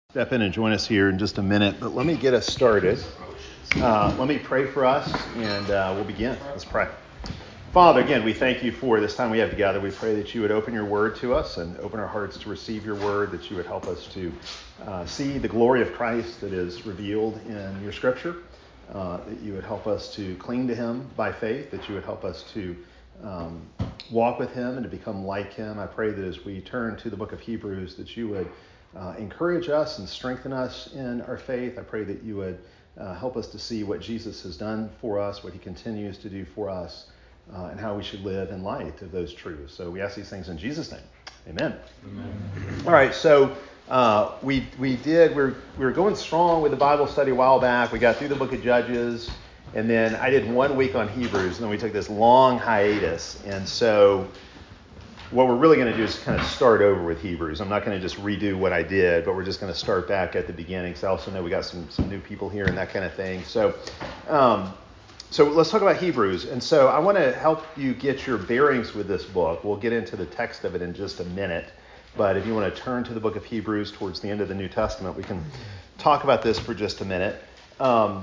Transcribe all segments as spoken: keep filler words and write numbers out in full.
Step in and join us here in just a minute, but let me get us started. Uh, let me pray for us, and uh, we'll begin. Let's pray. Father, again, we thank you for this time we have together. We pray that you would open your word to us and open our hearts to receive your word, that you would help us to uh, see the glory of Christ that is revealed in your scripture, uh, that you would help us to cling to him by faith, that you would help us to um, walk with him and to become like him. I pray that as we turn to the book of Hebrews, that you would Uh, encourage us and strengthen us in our faith. I pray that you would uh, help us to see what Jesus has done for us, what he continues to do for us, uh, and how we should live in light of those truths. So we ask these things in Jesus' name. Amen. Amen. All right, so uh, we we did, we we're, we were going strong with the Bible study a while back. We got through the book of Judges, and then I did one week on Hebrews, and then we took this long hiatus. And so what we're really going to do is kind of start over with Hebrews. I'm not going to just redo what I did, but we're just going to start back at the beginning. So I also know we got some, some new people here and that kind of thing. So um, so let's talk about Hebrews. And so I want to help you get your bearings with this book. We'll get into the text of it in just a minute. But if you want to turn to the book of Hebrews towards the end of the New Testament, we can talk about this for just a minute. Um,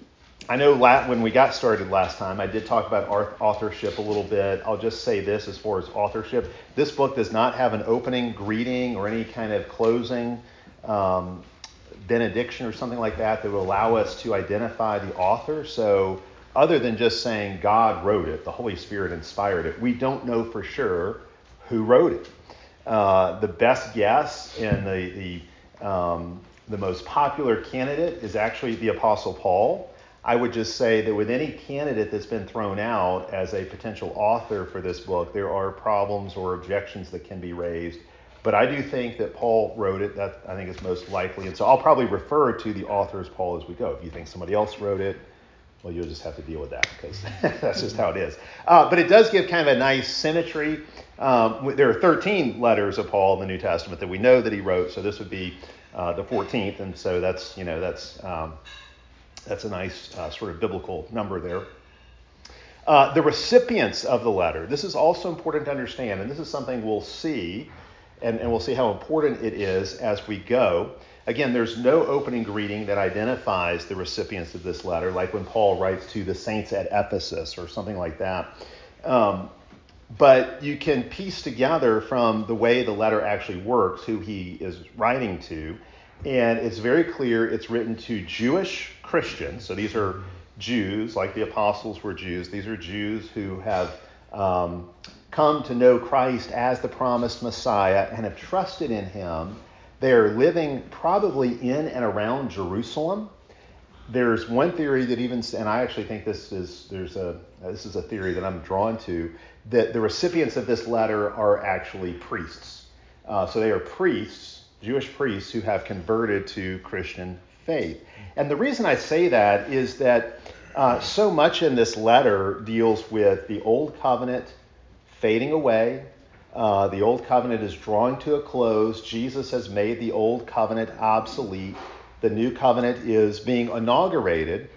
I know when we got started last time, I did talk about authorship a little bit. I'll just say this as far as authorship. This book does not have an opening greeting or any kind of closing um, benediction or something like that that will allow us to identify the author. So other than just saying God wrote it, the Holy Spirit inspired it, we don't know for sure who wrote it. Uh, the best guess and the, the, um, the most popular candidate is actually the Apostle Paul. I would just say that with any candidate that's been thrown out as a potential author for this book, there are problems or objections that can be raised. But I do think that Paul wrote it. That I think is most likely. And so I'll probably refer to the author as Paul as we go. If you think somebody else wrote it, well, you'll just have to deal with that because that's just how it is. Uh, but it does give kind of a nice symmetry. Um, there are thirteen letters of Paul in the New Testament that we know that he wrote. So this would be uh, the fourteenth. And so that's, you know, that's... Um, That's a nice uh, sort of biblical number there. Uh, the recipients of the letter. This is also important to understand, and this is something we'll see, and, and we'll see how important it is as we go. Again, there's no opening greeting that identifies the recipients of this letter, like when Paul writes to the saints at Ephesus or something like that. Um, but you can piece together from the way the letter actually works who he is writing to. And it's very clear it's written to Jewish Christians. So these are Jews, like the apostles were Jews. These are Jews who have um, come to know Christ as the promised Messiah and have trusted in him. They are living probably in and around Jerusalem. There's one theory that even, and I actually think this is there's a this is a theory that I'm drawn to, that the recipients of this letter are actually priests. Uh, so they are priests. Jewish priests who have converted to Christian faith. And the reason I say that is that uh, so much in this letter deals with the old covenant fading away. Uh, the old covenant is drawing to a close. Jesus has made the old covenant obsolete. The new covenant is being inaugurated.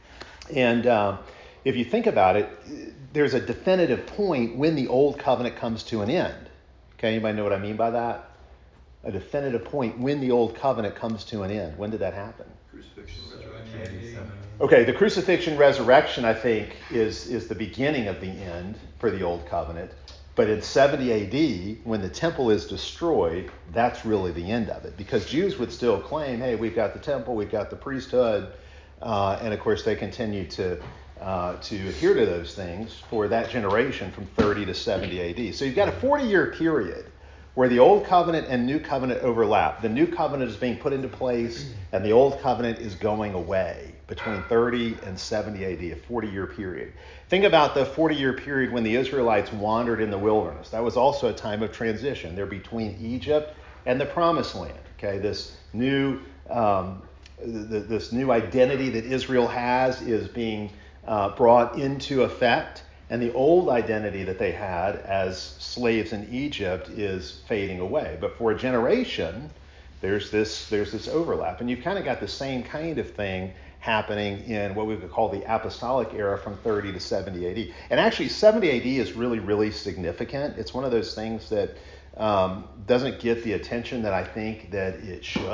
And uh, if you think about it, there's a definitive point when the old covenant comes to an end. Okay, anybody know what I mean by that? A definitive point when the old covenant comes to an end. When did that happen? Crucifixion, resurrection. Okay, the crucifixion, resurrection, I think, is, is the beginning of the end for the old covenant. But in seventy A D, when the temple is destroyed, that's really the end of it. Because Jews would still claim, hey, we've got the temple, we've got the priesthood. Uh, and of course, they continue to uh, to adhere to those things for that generation from thirty to seventy A D. So you've got a forty-year period where the old covenant and new covenant overlap. The new covenant is being put into place, and the old covenant is going away between thirty and seventy A D, a forty-year period. Think about the forty-year period when the Israelites wandered in the wilderness. That was also a time of transition. They're between Egypt and the Promised Land. Okay, this new um, th- this new identity that Israel has is being uh, brought into effect. And the old identity that they had as slaves in Egypt is fading away. But for a generation, there's this there's this overlap. And you've kind of got the same kind of thing happening in what we would call the apostolic era from thirty to seventy A D. And actually, seventy A D is really, really significant. It's one of those things that um, doesn't get the attention that I think that it should.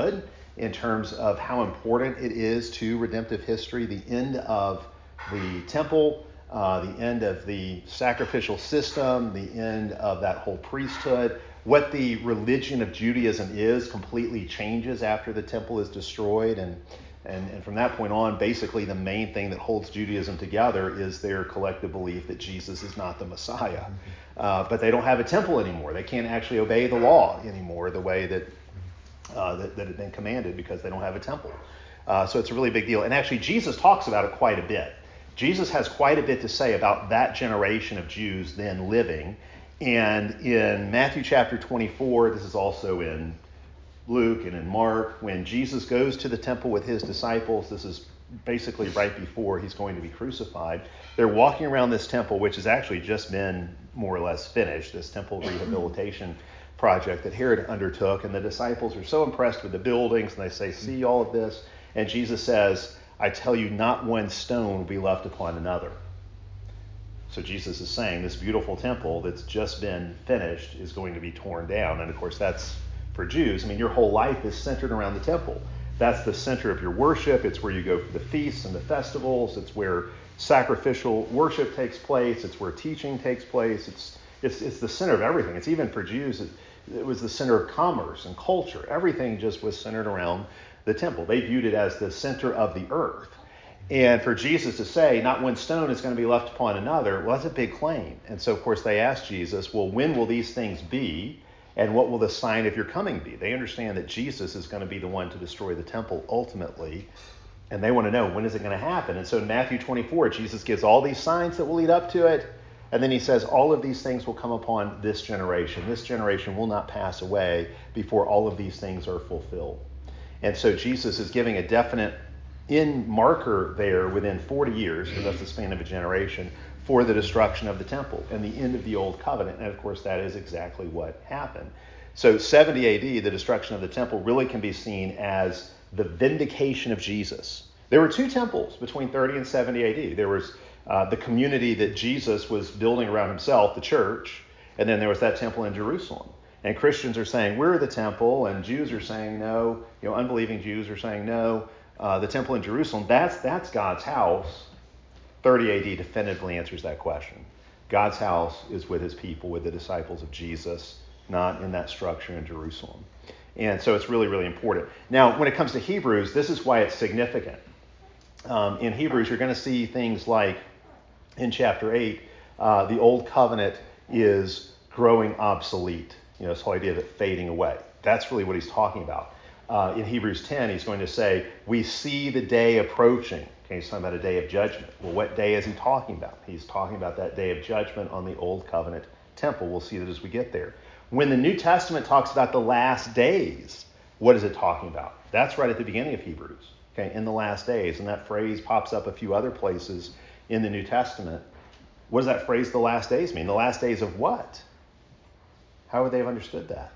in terms of how important it is to redemptive history. The end of the temple, uh, the end of the sacrificial system, the end of that whole priesthood. What the religion of Judaism is completely changes after the temple is destroyed. And, and, and from that point on, basically the main thing that holds Judaism together is their collective belief that Jesus is not the Messiah. Uh, but they don't have a temple anymore. They can't actually obey the law anymore the way that uh, that, that had been commanded because they don't have a temple. Uh, so it's a really big deal. And actually, Jesus talks about it quite a bit. Jesus has quite a bit to say about that generation of Jews then living. And in Matthew chapter twenty-four, this is also in Luke and in Mark, when Jesus goes to the temple with his disciples, this is basically right before he's going to be crucified. They're walking around this temple, which has actually just been more or less finished, this temple rehabilitation project that Herod undertook. And the disciples are so impressed with the buildings, and they say, see all of this? And Jesus says, I tell you, not one stone will be left upon another. So Jesus is saying this beautiful temple that's just been finished is going to be torn down. And of course, that's for Jews. I mean, your whole life is centered around the temple. That's the center of your worship. It's where you go for the feasts and the festivals. It's where sacrificial worship takes place. It's where teaching takes place. It's it's it's the center of everything. It's even for Jews, it, it was the center of commerce and culture. Everything just was centered around the temple. They viewed it as the center of the earth. And for Jesus to say, not one stone is going to be left upon another, well, that's a big claim. And so, of course, they asked Jesus, well, when will these things be? And what will the sign of your coming be? They understand that Jesus is going to be the one to destroy the temple ultimately. And they want to know, when is it going to happen? And so in Matthew twenty-four, Jesus gives all these signs that will lead up to it. And then he says, all of these things will come upon this generation. This generation will not pass away before all of these things are fulfilled. And so Jesus is giving a definite in marker there within forty years, because that's the span of a generation, for the destruction of the temple and the end of the old covenant. And of course, that is exactly what happened. So seventy A D, the destruction of the temple, really can be seen as the vindication of Jesus. There were two temples between thirty and seventy A D. There was uh, the community that Jesus was building around himself, the church, and then there was that temple in Jerusalem. And Christians are saying, we're the temple, and Jews are saying no. You know, unbelieving Jews are saying no. Uh, the temple in Jerusalem, that's that's God's house. thirty A D definitively answers that question. God's house is with his people, with the disciples of Jesus, not in that structure in Jerusalem. And so it's really, really important. Now, when it comes to Hebrews, this is why it's significant. Um, in Hebrews, you're going to see things like in chapter eight, uh, the old covenant is growing obsolete. You know, this whole idea of it fading away. That's really what he's talking about. Uh, in Hebrews ten, he's going to say, we see the day approaching. Okay, he's talking about a day of judgment. Well, what day is he talking about? He's talking about that day of judgment on the old covenant temple. We'll see that as we get there. When the New Testament talks about the last days, what is it talking about? That's right at the beginning of Hebrews, okay, in the last days. And that phrase pops up a few other places in the New Testament. What does that phrase, the last days, mean? The last days of what? How would they have understood that?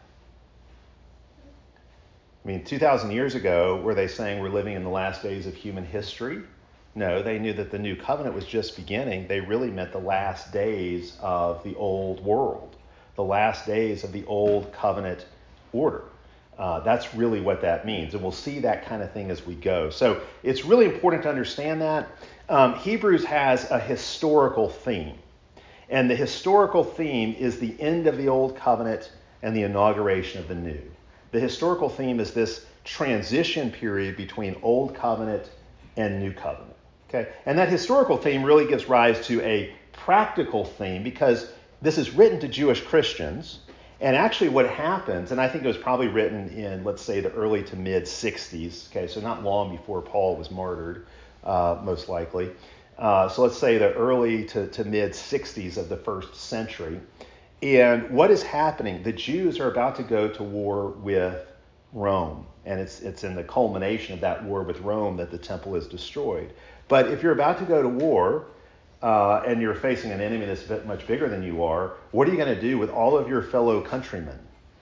I mean, two thousand years ago, were they saying we're living in the last days of human history? No, they knew that the new covenant was just beginning. They really meant the last days of the old world, the last days of the old covenant order. Uh, that's really what that means. And we'll see that kind of thing as we go. So it's really important to understand that. Um, Hebrews has a historical theme. And the historical theme is the end of the old covenant and the inauguration of the new. The historical theme is this transition period between old covenant and new covenant. Okay? And that historical theme really gives rise to a practical theme because this is written to Jewish Christians. And actually what happens, and I think it was probably written in, let's say, the early to mid sixties, okay, so not long before Paul was martyred, uh, most likely. Uh, so let's say the early to, to mid sixties of the first century. And what is happening? The Jews are about to go to war with Rome. And it's it's in the culmination of that war with Rome that the temple is destroyed. But if you're about to go to war, uh, and you're facing an enemy that's a bit much bigger than you are, what are you going to do with all of your fellow countrymen?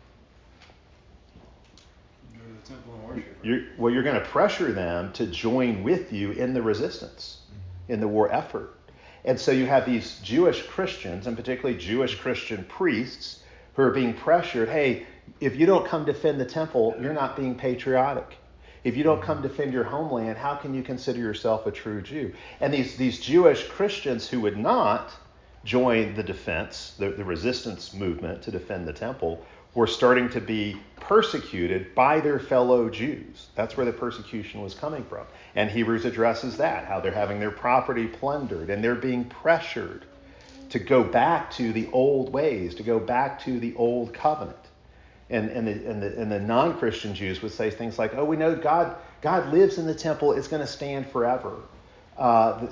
Go to the temple and worship. You're, well, you're going to pressure them to join with you in the resistance, in the war effort. And so you have these Jewish Christians, and particularly Jewish Christian priests, who are being pressured, hey, if you don't come defend the temple, you're not being patriotic. If you don't come defend your homeland, how can you consider yourself a true Jew? And these, these Jewish Christians who would not join the defense, the, the resistance movement to defend the temple, were starting to be persecuted by their fellow Jews. That's where the persecution was coming from. And Hebrews addresses that, how they're having their property plundered and they're being pressured to go back to the old ways, to go back to the old covenant. And, and, the, and, the, and the non-Christian Jews would say things like, oh, we know God, God lives in the temple. It's going to stand forever. Uh,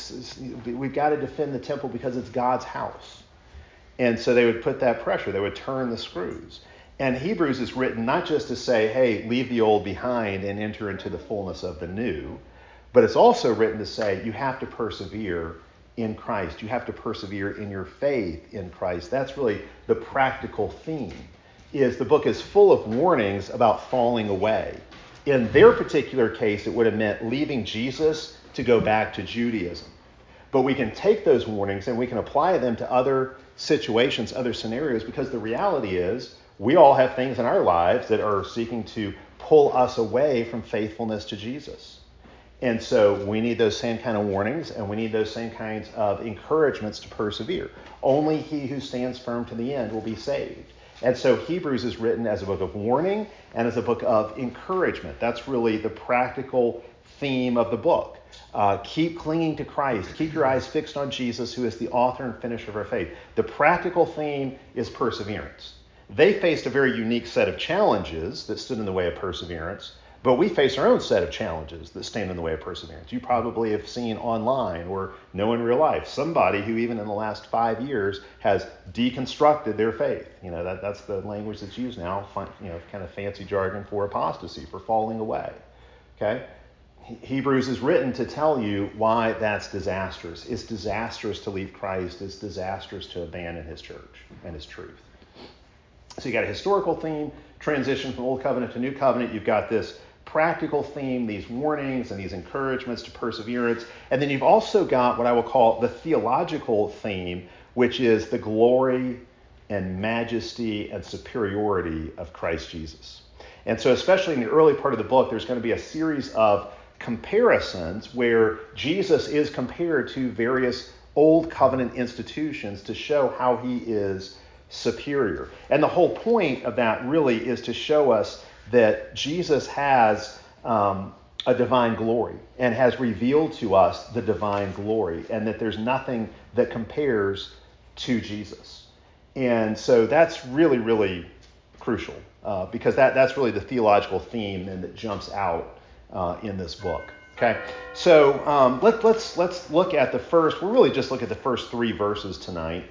we've got to defend the temple because it's God's house. And so they would put that pressure. They would turn the screws. And Hebrews is written not just to say, hey, leave the old behind and enter into the fullness of the new, but it's also written to say you have to persevere in Christ. You have to persevere in your faith in Christ. That's really the practical theme. Is the book is full of warnings about falling away. In their particular case, it would have meant leaving Jesus to go back to Judaism. But we can take those warnings and we can apply them to other situations, other scenarios, because the reality is we all have things in our lives that are seeking to pull us away from faithfulness to Jesus. And so we need those same kind of warnings and we need those same kinds of encouragements to persevere. Only he who stands firm to the end will be saved. And so Hebrews is written as a book of warning and as a book of encouragement. That's really the practical theme of the book. Uh, keep clinging to Christ. Keep your eyes fixed on Jesus, who is the author and finisher of our faith. The practical theme is perseverance. They faced a very unique set of challenges that stood in the way of perseverance, but we face our own set of challenges that stand in the way of perseverance. You probably have seen online or know in real life somebody who even in the last five years has deconstructed their faith. You know, that, that's the language that's used now, you know, kind of fancy jargon for apostasy, for falling away. Okay? Hebrews is written to tell you why that's disastrous. It's disastrous to leave Christ. It's disastrous to abandon his church and his truth. So you got a historical theme, transition from Old Covenant to New Covenant. You've got this practical theme, these warnings and these encouragements to perseverance. And then you've also got what I will call the theological theme, which is the glory and majesty and superiority of Christ Jesus. And so especially in the early part of the book, there's going to be a series of comparisons where Jesus is compared to various Old Covenant institutions to show how he is superior. And the whole point of that really is to show us that Jesus has um, a divine glory and has revealed to us the divine glory, and that there's nothing that compares to Jesus. And so that's really, really crucial uh, because that, that's really the theological theme and that jumps out uh, in this book. Okay, so um, let, let's let's look at the first. We'll really just look at the first three verses tonight,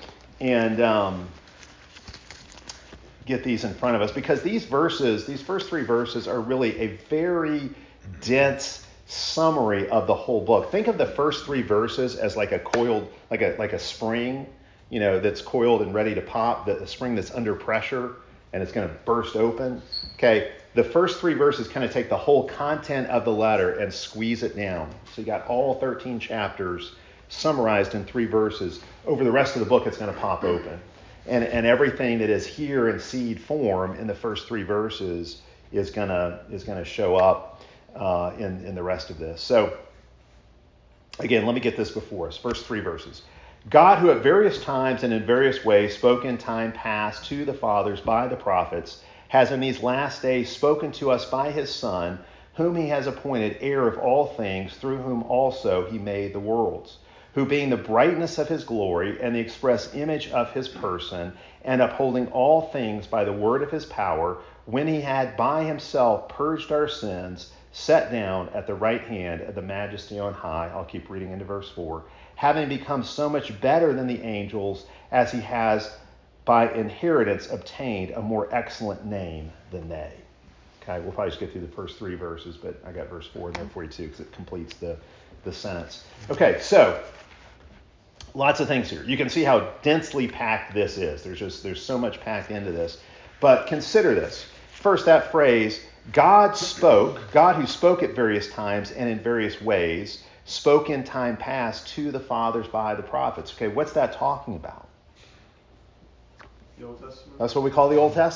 and um, get these in front of us, because these verses, these first three verses, are really a very dense summary of the whole book. Think of the first three verses as like a coiled, like a like a spring, you know, that's coiled and ready to pop. The, the spring that's under pressure and it's going to burst open. Okay, the first three verses kind of take the whole content of the letter and squeeze it down. So you got all thirteen chapters summarized in three verses. Over the rest of the book, it's going to pop open. And, and everything that is here in seed form in the first three verses is gonna is gonna show up uh, in in the rest of this. So again, let me get this before us. First three verses. God, who at various times and in various ways spoke in time past to the fathers by the prophets, has in these last days spoken to us by his Son, whom he has appointed heir of all things, through whom also he made the worlds, who being the brightness of his glory and the express image of his person, and upholding all things by the word of his power, when he had by himself purged our sins, sat down at the right hand of the majesty on high. I'll keep reading into verse four. Having become so much better than the angels, as he has by inheritance obtained a more excellent name than they. Okay, we'll probably just get through the first three verses, but I got verse four and then forty-two because it completes the, the sentence. Okay, so lots of things here. You can see how densely packed this is. There's just there's so much packed into this. But consider this. First, that phrase, God spoke, God who spoke at various times and in various ways, spoke in time past to the fathers by the prophets. Okay, what's that talking about? The Old Testament. That's what we call the Old Testament.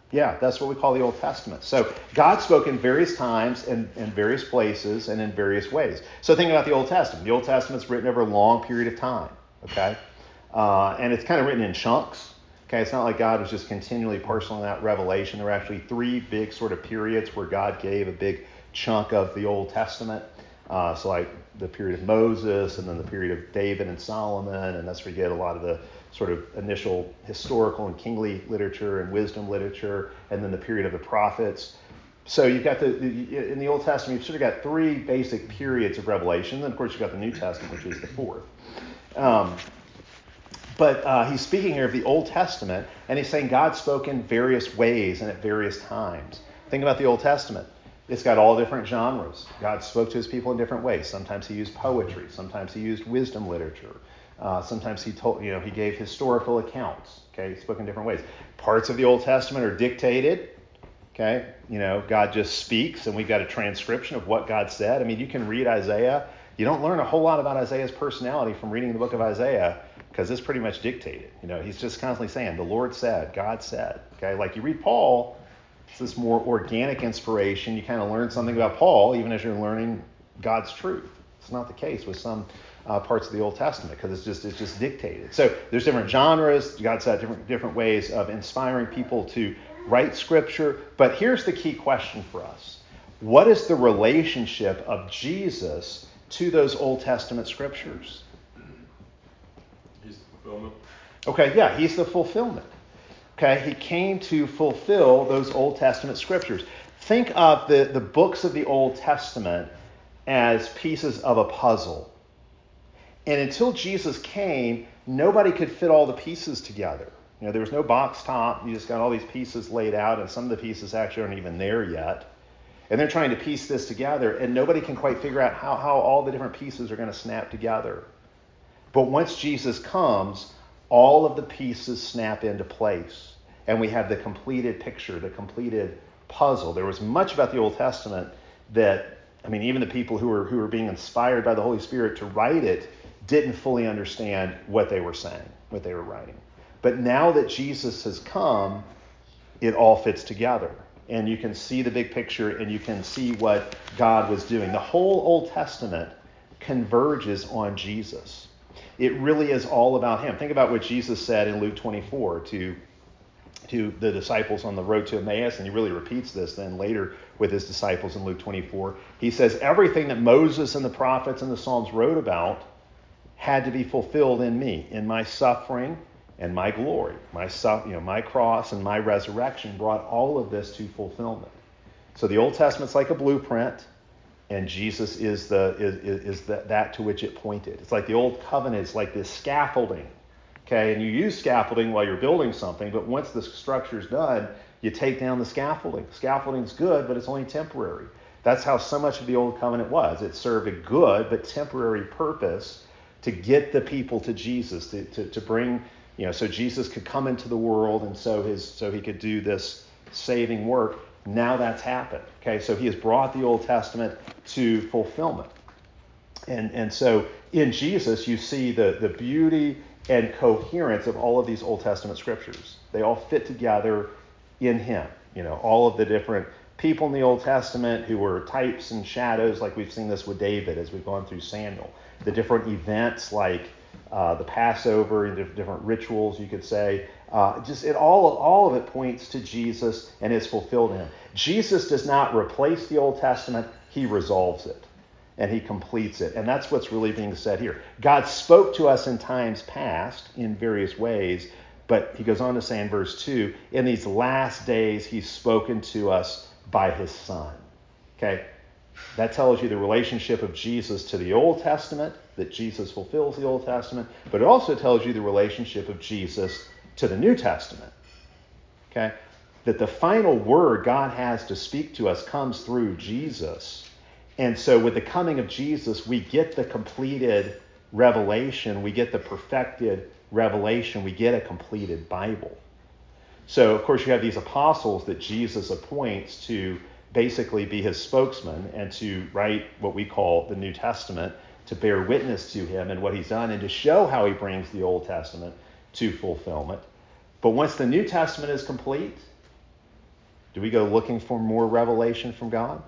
Yeah, that's what we call the Old Testament. So God spoke in various times and in various places and in various ways. So think about the Old Testament. The Old Testament's written over a long period of time, okay? Uh, and it's kind of written in chunks, okay? It's not like God was just continually parceling out revelation. There were actually three big sort of periods where God gave a big chunk of the Old Testament. Uh, so like the period of Moses and then the period of David and Solomon, and that's where you get a lot of the sort of initial historical and kingly literature and wisdom literature, and then the period of the prophets. So you've got the, the in the Old Testament, you've sort of got three basic periods of revelation. Then, of course, you've got the New Testament, which is the fourth. Um, but uh, he's speaking here of the Old Testament, and he's saying God spoke in various ways and at various times. Think about the Old Testament. It's got all different genres. God spoke to his people in different ways. Sometimes he used poetry. Sometimes he used wisdom literature. Uh, sometimes he told, you know, he gave historical accounts. Okay, he spoke in different ways. Parts of the Old Testament are dictated. Okay, you know, God just speaks, and we've got a transcription of what God said. I mean, you can read Isaiah. You don't learn a whole lot about Isaiah's personality from reading the book of Isaiah because it's pretty much dictated. You know, he's just constantly saying, "The Lord said," "God said." Okay, like you read Paul, it's this more organic inspiration. You kind of learn something about Paul, even as you're learning God's truth. It's not the case with some Uh, parts of the Old Testament because it's just it's just dictated. So there's different genres. God's got different different ways of inspiring people to write Scripture. But here's the key question for us: what is the relationship of Jesus to those Old Testament Scriptures? He's the fulfillment. Okay, yeah, he's the fulfillment. Okay, he came to fulfill those Old Testament Scriptures. Think of the the books of the Old Testament as pieces of a puzzle. And until Jesus came, nobody could fit all the pieces together. You know, there was no box top. You just got all these pieces laid out, and some of the pieces actually aren't even there yet. And they're trying to piece this together, and nobody can quite figure out how, how all the different pieces are going to snap together. But once Jesus comes, all of the pieces snap into place, and we have the completed picture, the completed puzzle. There was much about the Old Testament that, I mean, even the people who were who were being inspired by the Holy Spirit to write it didn't fully understand what they were saying, what they were writing. But now that Jesus has come, it all fits together. And you can see the big picture, and you can see what God was doing. The whole Old Testament converges on Jesus. It really is all about him. Think about what Jesus said in Luke twenty-four to, to the disciples on the road to Emmaus, and he really repeats this then later with his disciples in Luke twenty-four. He says, everything that Moses and the prophets and the Psalms wrote about had to be fulfilled in me, in my suffering and my glory. My, you know, my cross and my resurrection brought all of this to fulfillment. So the Old Testament's like a blueprint, and Jesus is the is, is the, that to which it pointed. It's like the Old Covenant is like this scaffolding, okay? And you use scaffolding while you're building something, but once the structure's done, you take down the scaffolding. Scaffolding's good, but it's only temporary. That's how so much of the Old Covenant was. It served a good but temporary purpose to get the people to Jesus, to, to, to bring, you know, so Jesus could come into the world, and so his so he could do this saving work. Now that's happened. Okay, so he has brought the Old Testament to fulfillment. And and so in Jesus you see the, the beauty and coherence of all of these Old Testament scriptures. They all fit together in him. You know, all of the different people in the Old Testament who were types and shadows, like we've seen this with David as we've gone through Samuel. The different events like uh, the Passover and different, different rituals, you could say. Uh, just it all, all of it points to Jesus and is fulfilled in him. Jesus does not replace the Old Testament. He resolves it and he completes it. And that's what's really being said here. God spoke to us in times past in various ways, but he goes on to say in verse two, in these last days he's spoken to us by his Son. Okay? That tells you the relationship of Jesus to the Old Testament, that Jesus fulfills the Old Testament, but it also tells you the relationship of Jesus to the New Testament. Okay? That the final word God has to speak to us comes through Jesus. And so with the coming of Jesus, we get the completed revelation, we get the perfected revelation, we get a completed Bible. So, of course, you have these apostles that Jesus appoints to basically be his spokesman and to write what we call the New Testament, to bear witness to him and what he's done and to show how he brings the Old Testament to fulfillment. But once the New Testament is complete, Do we go looking for more revelation from God?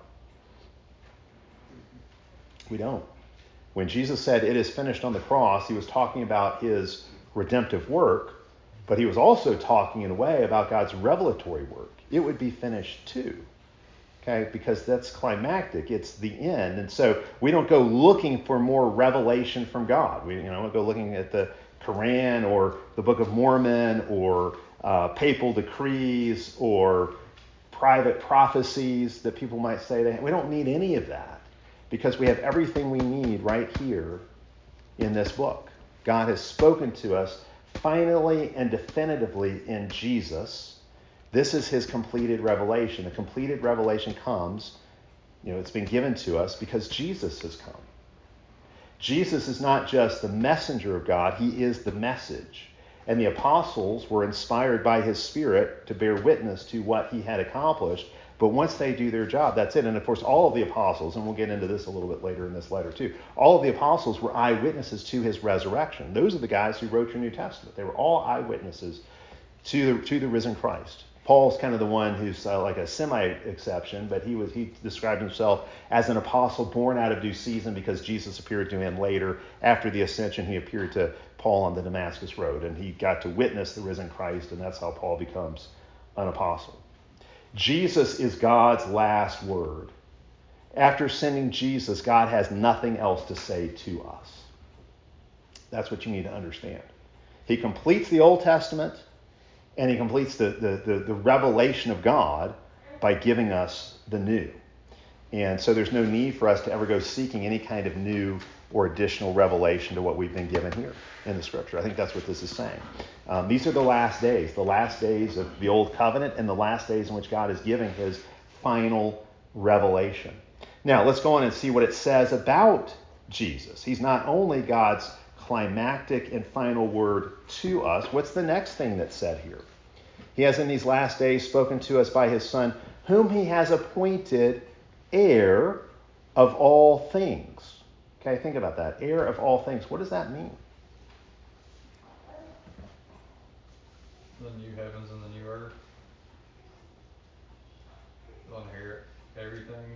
We don't. When Jesus said, "It is finished" on the cross, he was talking about his redemptive work, but he was also talking in a way about God's revelatory work. It would be finished too. Okay, because that's climactic. It's the end. And so we don't go looking for more revelation from God. We, you know, don't go looking at the Quran or the Book of Mormon or uh, papal decrees or private prophecies that people might say. They, we don't need any of that because we have everything we need right here in this book. God has spoken to us finally and definitively in Jesus. This is his completed revelation. The completed revelation comes, you know, it's been given to us because Jesus has come. Jesus is not just the messenger of God, he is the message. And the apostles were inspired by his Spirit to bear witness to what he had accomplished. But once they do their job, that's it. And of course, all of the apostles, and we'll get into this a little bit later in this letter too, all of the apostles were eyewitnesses to his resurrection. Those are the guys who wrote your New Testament. They were all eyewitnesses to the, to the risen Christ. Paul's kind of the one who's uh, like a semi-exception, but he was he described himself as an apostle born out of due season because Jesus appeared to him later. After the ascension, he appeared to Paul on the Damascus Road, and he got to witness the risen Christ, and that's how Paul becomes an apostle. Jesus is God's last word. After sending Jesus, God has nothing else to say to us. That's what you need to understand. He completes the Old Testament, and he completes the, the, the, the revelation of God by giving us the new. And so there's no need for us to ever go seeking any kind of new or additional revelation to what we've been given here in the Scripture. I think that's what this is saying. Um, these are the last days, the last days of the Old Covenant and the last days in which God is giving his final revelation. Now, let's go on and see what it says about Jesus. He's not only God's climactic and final word to us. What's the next thing that's said here? He has in these last days spoken to us by his Son, whom he has appointed heir of all things. Okay, think about that. Heir of all things. What does that mean? The new heavens and the new earth. He'll inherit everything.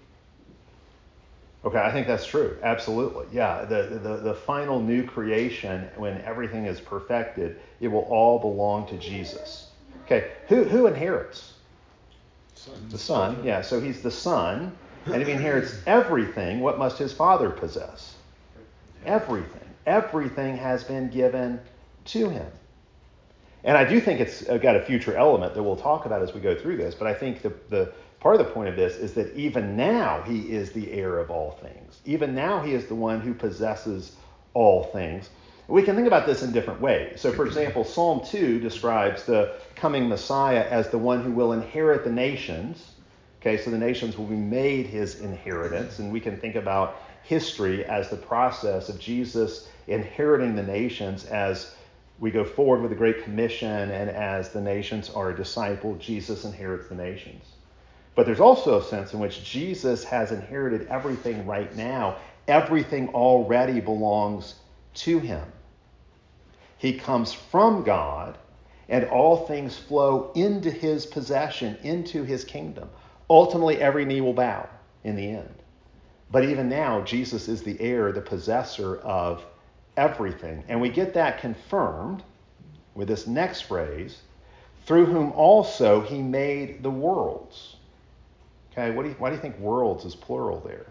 Okay, I think that's true. Absolutely. Yeah, the, the, the final new creation, when everything is perfected, it will all belong to Jesus. Okay, who, who inherits? Son. The Son. Yeah, so he's the Son, and if he inherits everything, what must his Father possess? Everything. Everything has been given to him. And I do think it's got a future element that we'll talk about as we go through this, but I think the, the part of the point of this is that even now he is the heir of all things. Even now he is the one who possesses all things. We can think about this in different ways. So, for example, Psalm two describes the coming Messiah as the one who will inherit the nations. Okay, so the nations will be made his inheritance, and we can think about history as the process of Jesus inheriting the nations as we go forward with the Great Commission, and as the nations are discipled, Jesus inherits the nations. But there's also a sense in which Jesus has inherited everything right now. Everything already belongs to him. He comes from God, and all things flow into his possession, into his kingdom. Ultimately, every knee will bow in the end. But even now, Jesus is the heir, the possessor of everything. And we get that confirmed with this next phrase, through whom also he made the worlds. Okay, what do you, why do you think worlds is plural there?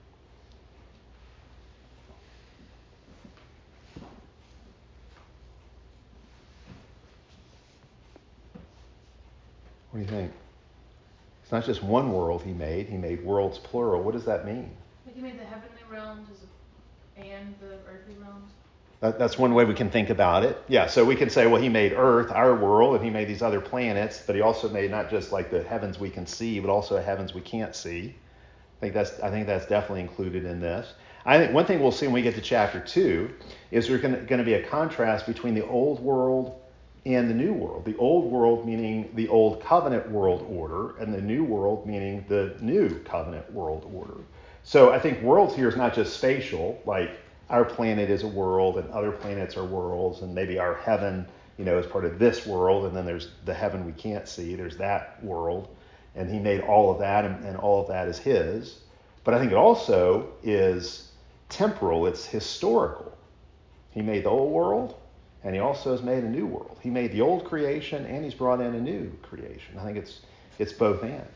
What do you think? It's not just one world he made, he made worlds plural. What does that mean? Like he made the heavenly realms as a, and the earthly realms? That, that's one way we can think about it. Yeah, so we can say, well, he made Earth, our world, and he made these other planets, but he also made not just like the heavens we can see, but also heavens we can't see. I think that's I think that's definitely included in this. I think one thing we'll see when we get to chapter two is there's going to be a contrast between the old world and the new world. The old world meaning the old covenant world order, and the new world meaning the new covenant world order. So I think worlds here is not just spatial, like our planet is a world and other planets are worlds, and maybe our heaven, you know, is part of this world, and then there's the heaven we can't see, there's that world. And he made all of that, and, and all of that is his. But I think it also is temporal. It's historical. He made the old world, and he also has made a new world. He made the old creation, and he's brought in a new creation. I think it's it's both and.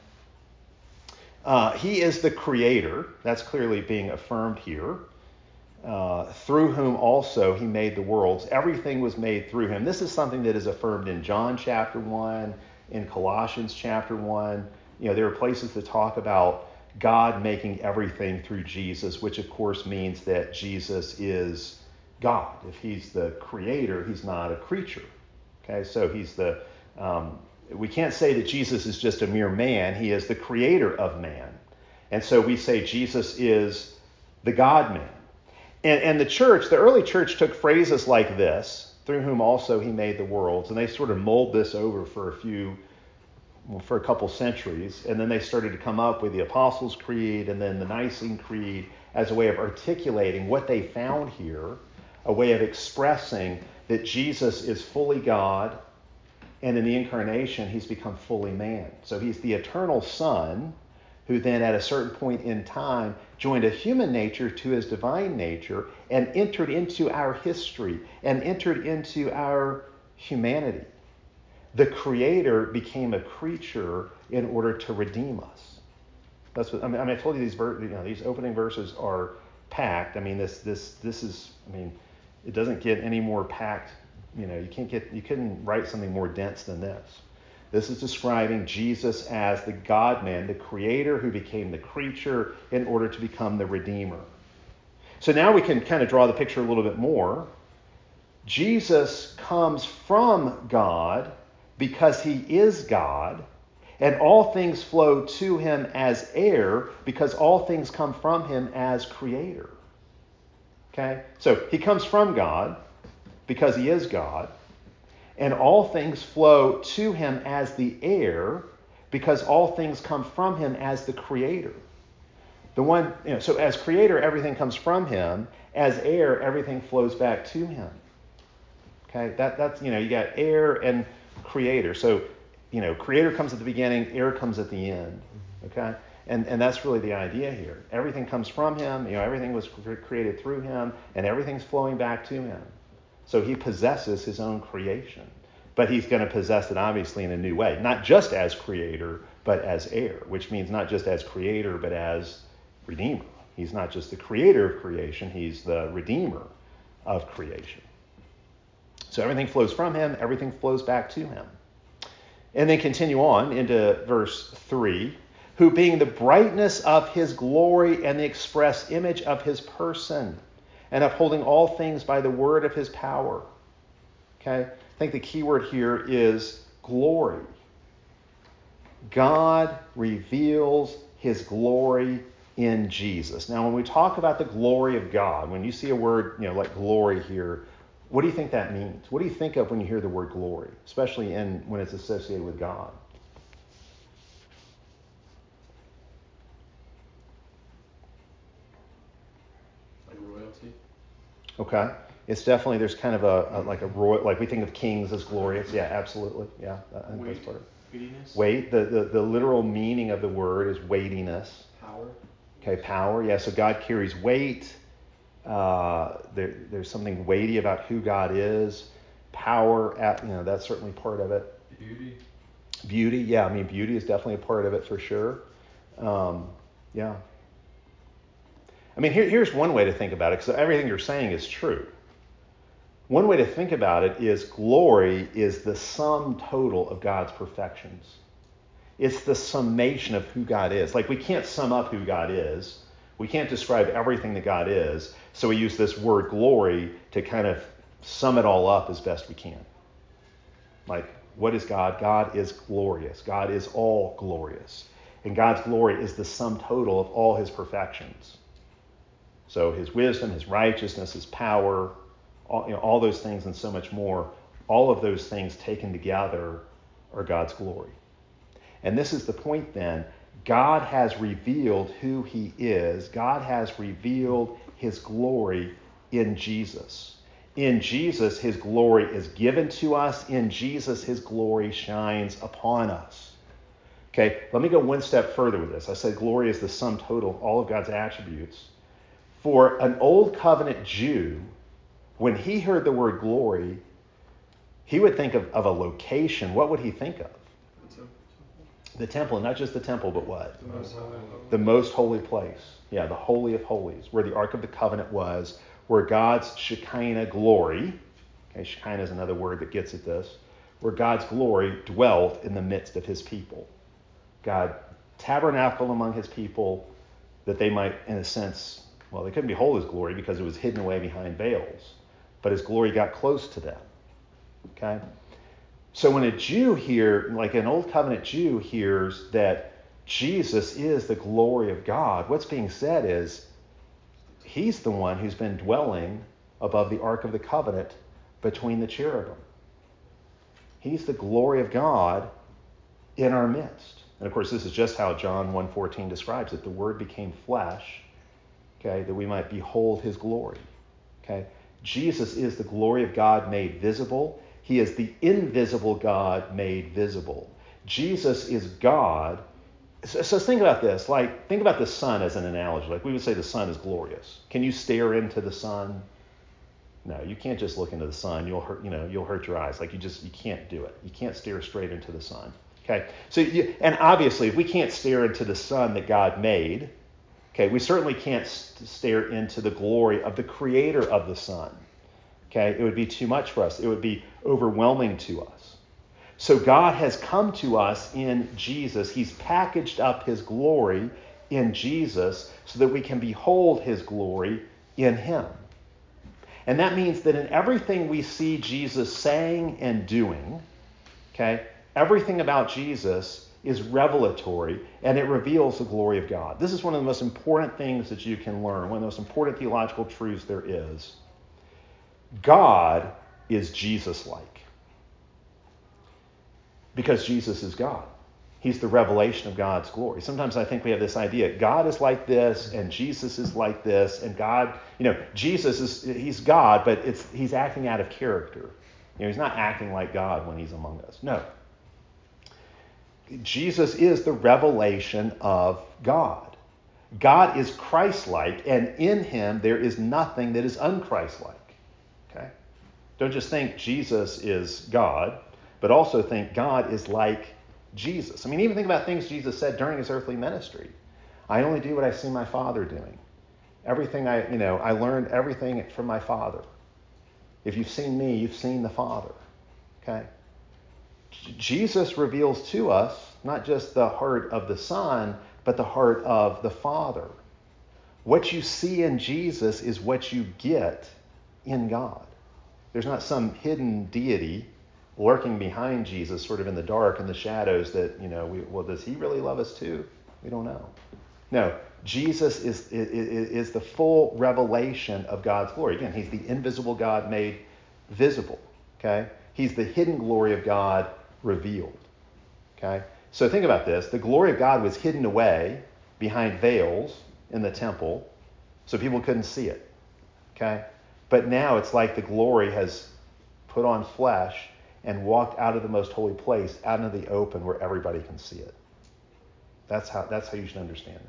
Uh, he is the creator. That's clearly being affirmed here. Uh, through whom also he made the worlds. Everything was made through him. This is something that is affirmed in John chapter one, in Colossians chapter one. You know, there are places that talk about God making everything through Jesus, which of course means that Jesus is God. If he's the creator, he's not a creature. Okay, so he's the, um, we can't say that Jesus is just a mere man. He is the creator of man. And so we say Jesus is the God-man. And, and the church, the early church took phrases like this, through whom also he made the worlds, and they sort of mold this over for a few, well, for a couple centuries, and then they started to come up with the Apostles' Creed and then the Nicene Creed as a way of articulating what they found here, a way of expressing that Jesus is fully God, and in the incarnation he's become fully man. So he's the eternal Son, who then at a certain point in time joined a human nature to his divine nature and entered into our history and entered into our humanity. The Creator became a creature in order to redeem us. That's what I mean. I, mean, I told you these, ver- you know, these opening verses are packed. I mean, this, this, this is. I mean, it doesn't get any more packed. You know, you can't get. You couldn't write something more dense than this. This is describing Jesus as the God-man, the creator who became the creature in order to become the redeemer. So now we can kind of draw the picture a little bit more. Jesus comes from God because he is God, and all things flow to him as heir because all things come from him as creator. Okay? So he comes from God because he is God. And all things flow to him as the heir because all things come from him as the creator. The one, you know, so as creator, everything comes from him. As heir, everything flows back to him. Okay, that that's, you know, you got heir and creator. So, you know, creator comes at the beginning, heir comes at the end. Okay, and and that's really the idea here. Everything comes from him. You know, everything was created through him, and everything's flowing back to him. So he possesses his own creation. But he's going to possess it, obviously, in a new way. Not just as creator, but as heir, which means not just as creator, but as redeemer. He's not just the creator of creation, he's the redeemer of creation. So everything flows from him, everything flows back to him. And then continue on into verse three. Who being the brightness of his glory and the express image of his person, and upholding all things by the word of his power. Okay? I think the key word here is glory. God reveals his glory in Jesus. Now, when we talk about the glory of God, when you see a word, you know, like glory here, what do you think that means? What do you think of when you hear the word glory, especially in when it's associated with God? Royalty. Okay. It's definitely, there's kind of a, a like a royal, like we think of kings as glorious. Yeah, absolutely. Yeah, I think that's part of it. Weightiness. Weight, the, the, the literal meaning of the word is weightiness. Power. Okay, power. Yeah, so God carries weight. Uh, there, there's something weighty about who God is. Power, at, you know, that's certainly part of it. Beauty. Beauty, yeah, I mean, beauty is definitely a part of it for sure. Um, yeah. I mean, here, here's one way to think about it, because everything you're saying is true. One way to think about it is glory is the sum total of God's perfections. It's the summation of who God is. Like, we can't sum up who God is. We can't describe everything that God is. So we use this word glory to kind of sum it all up as best we can. Like, what is God? God is glorious. God is all glorious. And God's glory is the sum total of all his perfections. So his wisdom, his righteousness, his power, all, you know, all those things and so much more, all of those things taken together are God's glory. And this is the point then. God has revealed who he is. God has revealed his glory in Jesus. In Jesus, his glory is given to us. In Jesus, his glory shines upon us. Okay, let me go one step further with this. I said glory is the sum total of all of God's attributes. For an old covenant Jew, when he heard the word glory, he would think of, of a location. What would he think of? The temple, not just the temple, but what? The most holy. The most holy place. Yeah, the Holy of Holies, where the Ark of the Covenant was, where God's Shekinah glory, okay, Shekinah is another word that gets at this, where God's glory dwelt in the midst of his people. God tabernacled among his people that they might, in a sense, well, they couldn't behold his glory because it was hidden away behind veils, but his glory got close to them. Okay? So when a Jew here, like an old covenant Jew hears that Jesus is the glory of God, what's being said is he's the one who's been dwelling above the Ark of the Covenant between the cherubim. He's the glory of God in our midst. And of course, this is just how John one fourteen describes it. The Word became flesh, okay, that we might behold his glory. Okay? Jesus is the glory of God made visible. He is the invisible God made visible. Jesus is God. So, so think about this. Like, think about the sun as an analogy. Like, we would say the sun is glorious. Can you stare into the sun? No, you can't just look into the sun. You'll hurt, you know, you'll hurt your eyes. Like, you just, you can't do it. You can't stare straight into the sun. Okay? So, you, and obviously, if we can't stare into the sun that God made, okay, we certainly can't st- stare into the glory of the creator of the sun. Okay? It would be too much for us. It would be overwhelming to us. So God has come to us in Jesus. He's packaged up his glory in Jesus so that we can behold his glory in him. And that means that in everything we see Jesus saying and doing, okay, everything about Jesus is revelatory and it reveals the glory of God. This is one of the most important things that you can learn, one of the most important theological truths there is. God is Jesus-like. Because Jesus is God. He's the revelation of God's glory. Sometimes I think we have this idea, God is like this, and Jesus is like this, and God, you know, Jesus is, he's God, but it's he's acting out of character. You know, he's not acting like God when he's among us. No. Jesus is the revelation of God. God is Christ-like, and in him there is nothing that is un-Christ-like. Okay? Don't just think Jesus is God, but also think God is like Jesus. I mean, even think about things Jesus said during his earthly ministry. I only do what I see my Father doing. Everything I, you know, I learned everything from my Father. If you've seen me, you've seen the Father. Okay? Jesus reveals to us not just the heart of the Son, but the heart of the Father. What you see in Jesus is what you get in God. There's not some hidden deity lurking behind Jesus, sort of in the dark, in the shadows that, you know, we, well, does he really love us too? We don't know. No, Jesus is, is, is the full revelation of God's glory. Again, he's the invisible God made visible. Okay? He's the hidden glory of God revealed. Okay? So think about this. The glory of God was hidden away behind veils in the temple so people couldn't see it. Okay? But now it's like the glory has put on flesh and walked out of the most holy place, out into the open where everybody can see it. That's how that's how you should understand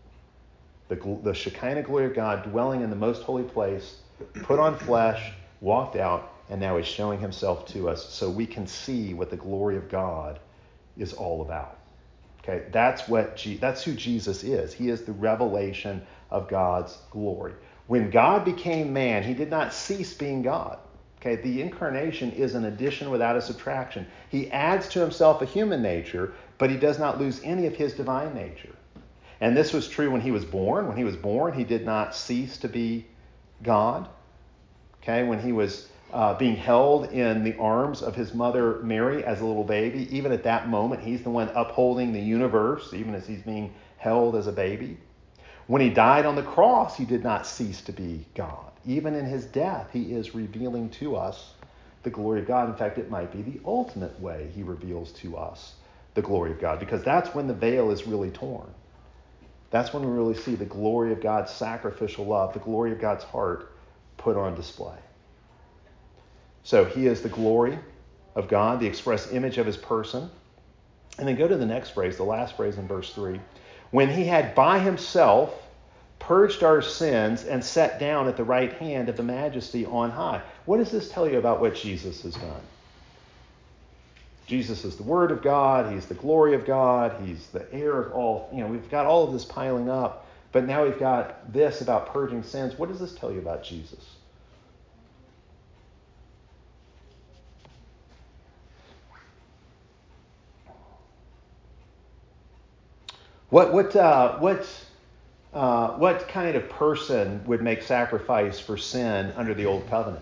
this. The, the Shekinah glory of God dwelling in the most holy place, put on flesh, walked out, and now is showing himself to us so we can see what the glory of God is all about. Okay, that's what Je- that's who Jesus is. He is the revelation of God's glory. When God became man, he did not cease being God. Okay, the incarnation is an addition without a subtraction. He adds to himself a human nature, but he does not lose any of his divine nature. And this was true when he was born. When he was born, he did not cease to be God. Okay, when he was uh, being held in the arms of his mother Mary as a little baby, even at that moment, he's the one upholding the universe, even as he's being held as a baby. When he died on the cross, he did not cease to be God. Even in his death, he is revealing to us the glory of God. In fact, it might be the ultimate way he reveals to us the glory of God, because that's when the veil is really torn. That's when we really see the glory of God's sacrificial love, the glory of God's heart put on display. So he is the glory of God, the express image of his person. And then go to the next phrase, the last phrase in verse three. When he had by himself purged our sins and sat down at the right hand of the majesty on high. What does this tell you about what Jesus has done? Jesus is the Word of God. He's the glory of God. He's the heir of all. You know, we've got all of this piling up, but now we've got this about purging sins. What does this tell you about Jesus? What what uh, what uh, what kind of person would make sacrifice for sin under the old covenant?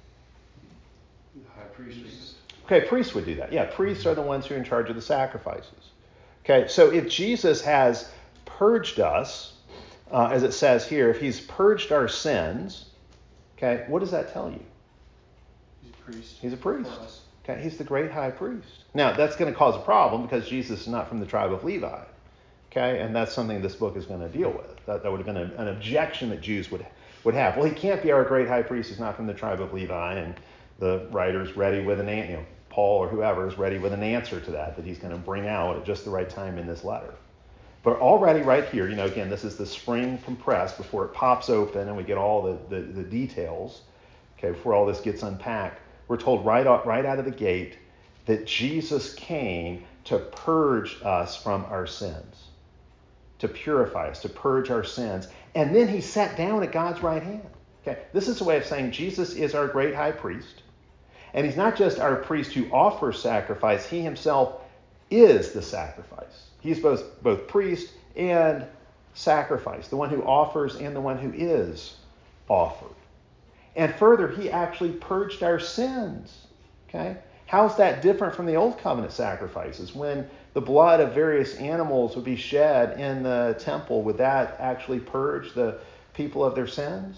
High priest. Okay, priests would do that. Yeah, priests are the ones who are in charge of the sacrifices. Okay, so if Jesus has purged us, uh, as it says here, if he's purged our sins, okay, what does that tell you? He's a priest. He's a priest. For us. Okay, he's the great high priest. Now, that's going to cause a problem because Jesus is not from the tribe of Levi. Okay, and that's something this book is going to deal with. That, that would have been a, an objection that Jews would would have. Well, he can't be our great high priest. He's not from the tribe of Levi. And the writer's ready with an answer. You know, Paul or whoever is ready with an answer to that that he's going to bring out at just the right time in this letter. But already right here, you know, again, this is the spring compressed before it pops open and we get all the, the, the details, okay, before all this gets unpacked. We're told right out, right out of the gate that Jesus came to purge us from our sins, to purify us, to purge our sins. And then he sat down at God's right hand. Okay, this is a way of saying Jesus is our great high priest. And he's not just our priest who offers sacrifice. He himself is the sacrifice. He's both, both priest and sacrifice, the one who offers and the one who is offered. And further, he actually purged our sins. Okay? How's that different from the old covenant sacrifices? When the blood of various animals would be shed in the temple, would that actually purge the people of their sins?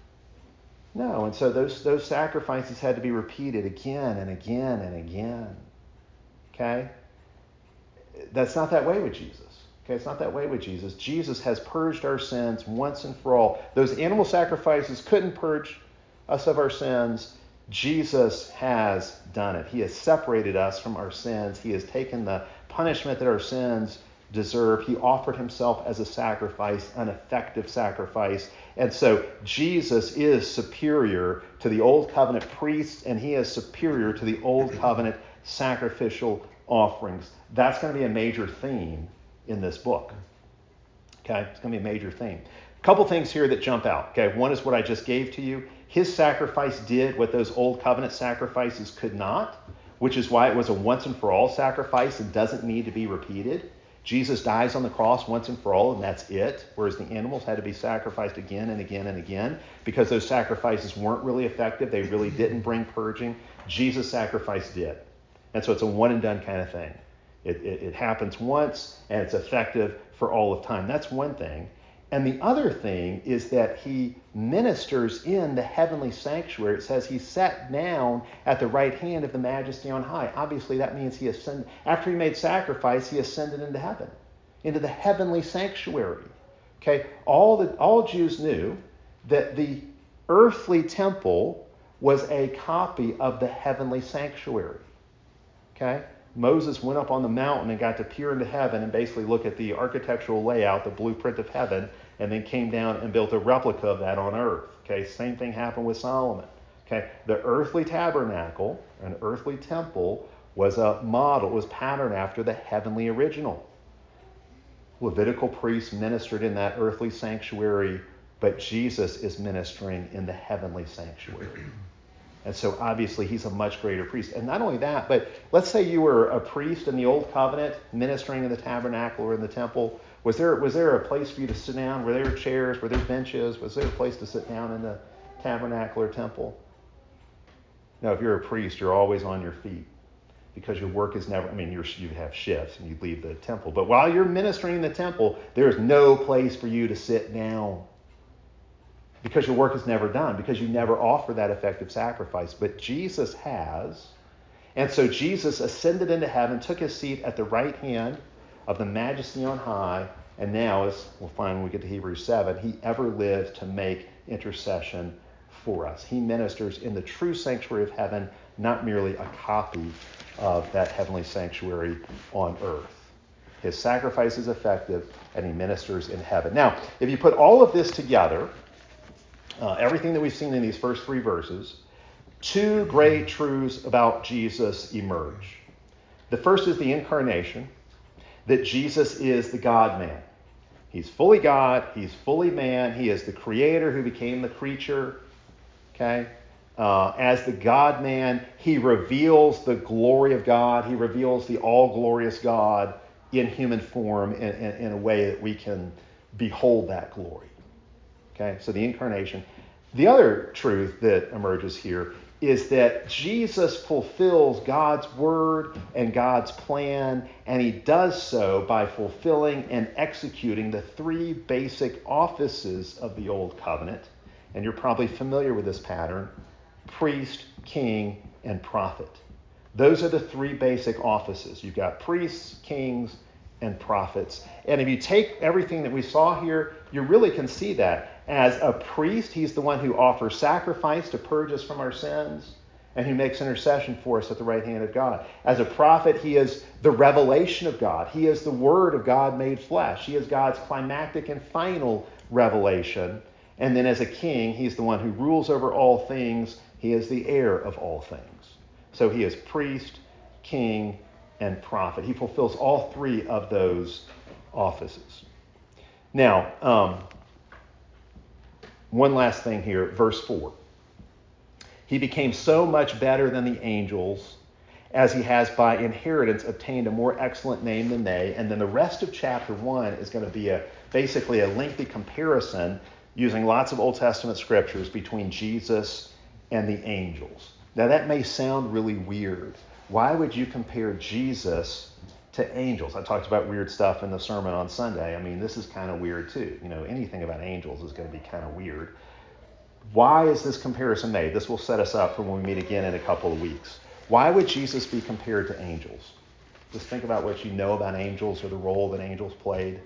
No, and so those those sacrifices had to be repeated again and again and again. Okay? That's not that way with Jesus. Okay, it's not that way with Jesus. Jesus has purged our sins once and for all. Those animal sacrifices couldn't purge us of our sins. Jesus has done it. He has separated us from our sins. He has taken the punishment that our sins deserve. He offered himself as a sacrifice, an effective sacrifice. And so Jesus is superior to the old covenant priests, and he is superior to the old covenant sacrificial offerings. That's going to be a major theme in this book. Okay, it's going to be a major theme. A couple things here that jump out. Okay, one is what I just gave to you. His sacrifice did what those old covenant sacrifices could not, which is why it was a once and for all sacrifice and doesn't need to be repeated. Jesus dies on the cross once and for all, and that's it, whereas the animals had to be sacrificed again and again and again because those sacrifices weren't really effective. They really didn't bring purging. Jesus' sacrifice did. And so it's a one and done kind of thing. It, it, it happens once, and it's effective for all of time. That's one thing. And the other thing is that he ministers in the heavenly sanctuary. It says he sat down at the right hand of the majesty on high. Obviously, that means he ascended. After he made sacrifice, he ascended into heaven, into the heavenly sanctuary. Okay, all the all Jews knew that the earthly temple was a copy of the heavenly sanctuary. Okay, Moses went up on the mountain and got to peer into heaven and basically look at the architectural layout, the blueprint of heaven, and then came down and built a replica of that on earth. Okay, same thing happened with Solomon. Okay, the earthly tabernacle, an earthly temple, was a model, was patterned after the heavenly original. Levitical priests ministered in that earthly sanctuary, but Jesus is ministering in the heavenly sanctuary. And so obviously he's a much greater priest. And not only that, but let's say you were a priest in the old covenant ministering in the tabernacle or in the temple. Was there was there a place for you to sit down? Were there chairs? Were there benches? Was there a place to sit down in the tabernacle or temple? No, if you're a priest, you're always on your feet because your work is never, I mean, you're, you have shifts and you leave the temple. But while you're ministering in the temple, there's no place for you to sit down. Because your work is never done, because you never offer that effective sacrifice. But Jesus has. And so Jesus ascended into heaven, took his seat at the right hand of the majesty on high, and now, as we'll find when we get to Hebrews seven, he ever lived to make intercession for us. He ministers in the true sanctuary of heaven, not merely a copy of that heavenly sanctuary on earth. His sacrifice is effective, and he ministers in heaven. Now, if you put all of this together, uh, everything that we've seen in these first three verses, two great truths about Jesus emerge. The first is the incarnation, that Jesus is the God-man. He's fully God, he's fully man, he is the creator who became the creature. Okay? Uh, as the God-man, he reveals the glory of God, he reveals the all-glorious God in human form in, in, in a way that we can behold that glory. Okay, so the incarnation. The other truth that emerges here is that Jesus fulfills God's word and God's plan, and he does so by fulfilling and executing the three basic offices of the Old Covenant. And you're probably familiar with this pattern: priest, king, and prophet. Those are the three basic offices. You've got priests, kings, and prophets. And if you take everything that we saw here, you really can see that. As a priest, he's the one who offers sacrifice to purge us from our sins and who makes intercession for us at the right hand of God. As a prophet, he is the revelation of God. He is the word of God made flesh. He is God's climactic and final revelation. And then as a king, he's the one who rules over all things. He is the heir of all things. So he is priest, king, and prophet. He fulfills all three of those offices. Now, um, one last thing here, verse four. He became so much better than the angels, as he has by inheritance obtained a more excellent name than they. And then the rest of chapter one is going to be a basically a lengthy comparison using lots of Old Testament scriptures between Jesus and the angels. Now that may sound really weird. Why would you compare Jesus to angels? I talked about weird stuff in the sermon on Sunday. I mean, this is kind of weird too. You know, anything about angels is going to be kind of weird. Why is this comparison made? This will set us up for when we meet again in a couple of weeks. Why would Jesus be compared to angels? Just think about what you know about angels or the role that angels played.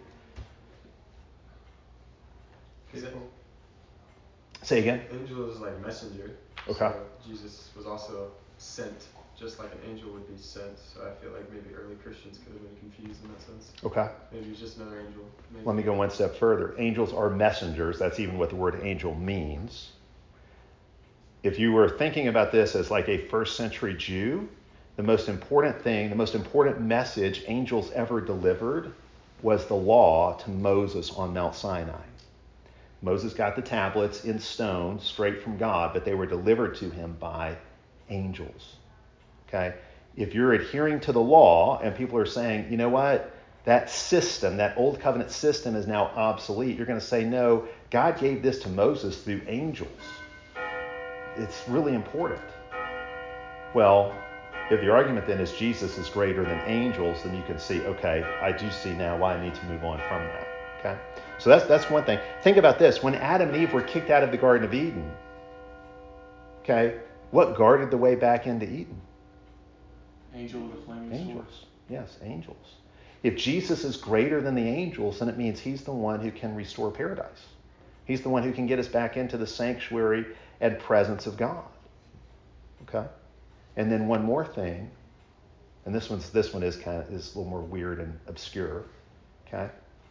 People. Say again? Angel is like messenger. Okay. So Jesus was also sent, just like an angel would be sent. So I feel like maybe early Christians could have been confused in that sense. Okay. Maybe it's just another angel. Maybe. Let me go one step further. Angels are messengers. That's even what the word angel means. If you were thinking about this as like a first century Jew, the most important thing, the most important message angels ever delivered was the law to Moses on Mount Sinai. Moses got the tablets in stone straight from God, but they were delivered to him by angels. Okay? If you're adhering to the law and people are saying, you know what, that system, that old covenant system is now obsolete, you're going to say, no, God gave this to Moses through angels. It's really important. Well, if the argument then is Jesus is greater than angels, then you can see, okay, I do see now why I need to move on from that. Okay? So that's that's one thing. Think about this. When Adam and Eve were kicked out of the Garden of Eden, okay, what guarded the way back into Eden? Angel with a flaming Angels. sword. Yes, angels. If Jesus is greater than the angels, then it means he's the one who can restore paradise. He's the one who can get us back into the sanctuary and presence of God. Okay? And then one more thing, and this one's this one is kind of is a little more weird and obscure. Okay?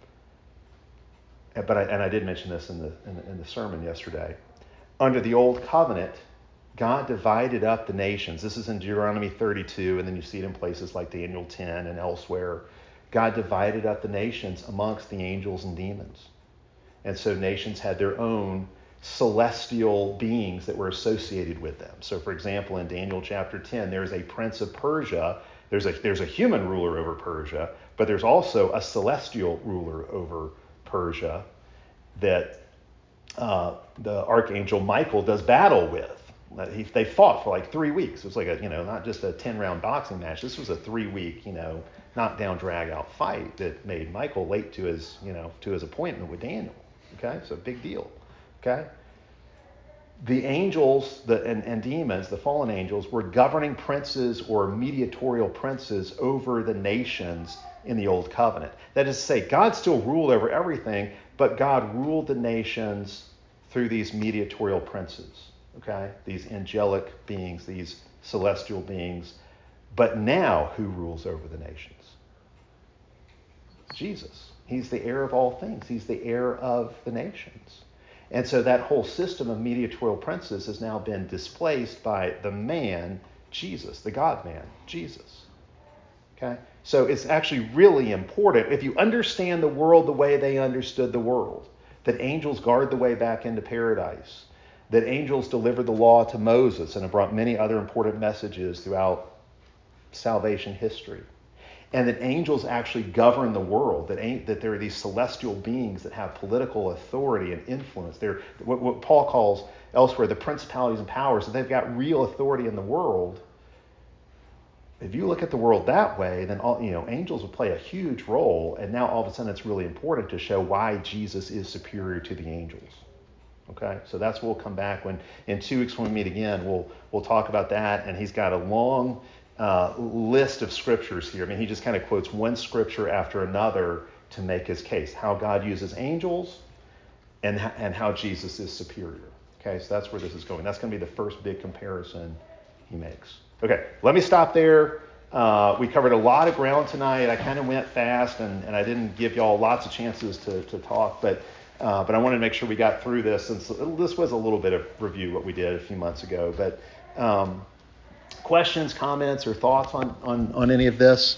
But I, and I did mention this in the, in the in the sermon yesterday. Under the old covenant, God divided up the nations. This is in Deuteronomy thirty-two, and then you see it in places like Daniel ten and elsewhere. God divided up the nations amongst the angels and demons. And so nations had their own celestial beings that were associated with them. So for example, in Daniel chapter ten, there's a prince of Persia. There's a, there's a human ruler over Persia, but there's also a celestial ruler over Persia that uh, the archangel Michael does battle with. He, they fought for like three weeks. It was like a, you know, not just a ten-round boxing match. This was a three-week, you know, knockdown, drag-out fight that made Michael late to his, you know, to his appointment with Daniel. Okay, so big deal. Okay, the angels the, and, and demons, the fallen angels, were governing princes or mediatorial princes over the nations in the Old Covenant. That is to say, God still ruled over everything, but God ruled the nations through these mediatorial princes. Okay, these angelic beings, these celestial beings But now, who rules over the nations? Jesus. He's the heir of all things. He's the heir of the nations. And so that whole system of mediatorial princes has now been displaced by the man, Jesus, the God-man, Jesus. Okay? So it's actually really important, if you understand the world the way they understood the world, that angels guard the way back into paradise, that angels delivered the law to Moses and have brought many other important messages throughout salvation history, and that angels actually govern the world, that, ain't, that there are these celestial beings that have political authority and influence. They're what, what Paul calls elsewhere the principalities and powers, that they've got real authority in the world. If you look at the world that way, then all, you know, angels would play a huge role, and now all of a sudden it's really important to show why Jesus is superior to the angels. Okay, so that's what we'll come back when in two weeks when we meet again. We'll we'll talk about that, and he's got a long uh, list of scriptures here. I mean, he just kind of quotes one scripture after another to make his case, how God uses angels, and and how Jesus is superior. Okay, so that's where this is going. That's going to be the first big comparison he makes. Okay, let me stop there. Uh, we covered a lot of ground tonight. I kind of went fast, and, and I didn't give y'all lots of chances to, to talk, but uh, but I wanted to make sure we got through this, since this was a little bit of review what we did a few months ago. But um, questions, comments, or thoughts on, on, on any of this?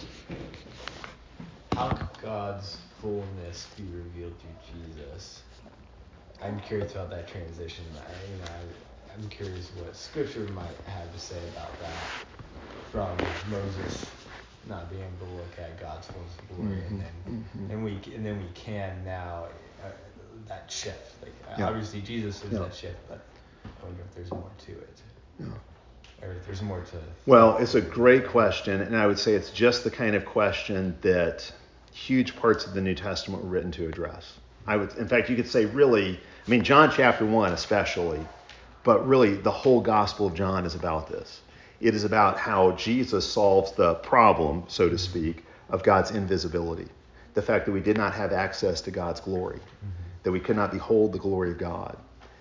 How could God's fullness be revealed through Jesus? I'm curious about that transition. I, you know, I, I'm curious what Scripture might have to say about that, from Moses not being able to look at God's fullness of glory, mm-hmm. and then mm-hmm. and we and then we can now uh, that shift. Like yeah. obviously Jesus is yeah. that shift, but I wonder if there's more to it, yeah. or if there's more to. Well, it's a great question, and I would say it's just the kind of question that huge parts of the New Testament were written to address. I would, in fact, you could say really, I mean, John chapter one especially, but really the whole Gospel of John is about this. It is about how Jesus solves the problem, so to speak, of God's invisibility. The fact that we did not have access to God's glory, mm-hmm. that we could not behold the glory of God.